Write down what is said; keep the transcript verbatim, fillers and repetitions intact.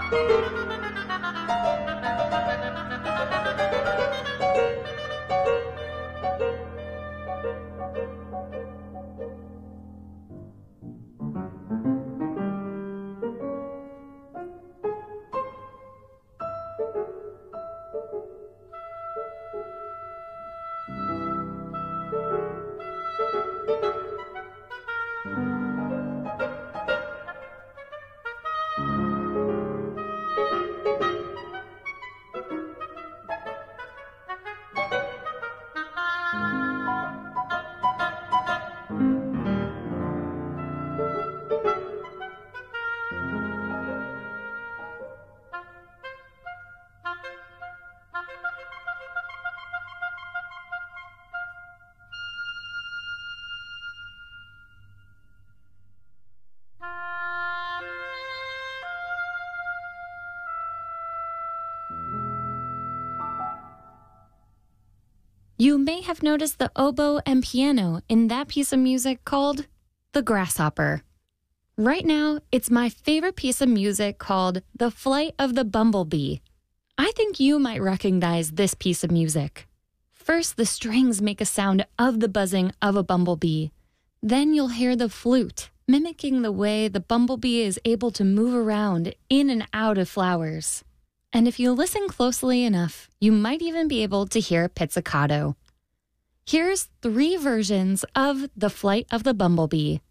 You may have noticed the oboe and piano in that piece of music called The Grasshopper. Right now, it's my favorite piece of music called The Flight of the Bumblebee. I think you might recognize this piece of music. First, the strings make a sound of the buzzing of a bumblebee. Then you'll hear the flute, mimicking the way the bumblebee is able to move around in and out of flowers. And if you listen closely enough, you might even be able to hear pizzicato. Here's three versions of The Flight of the Bumblebee.